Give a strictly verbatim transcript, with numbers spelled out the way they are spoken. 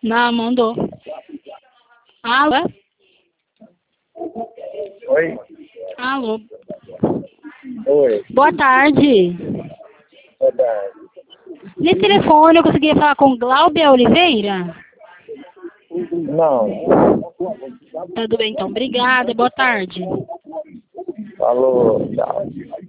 Não, mandou. Alô? Oi? Alô? Oi. Boa tarde. Boa tarde. Nesse telefone eu conseguia falar com Gláudia Oliveira? Não. Tudo bem, então. Obrigada. Boa tarde. Falou, tchau.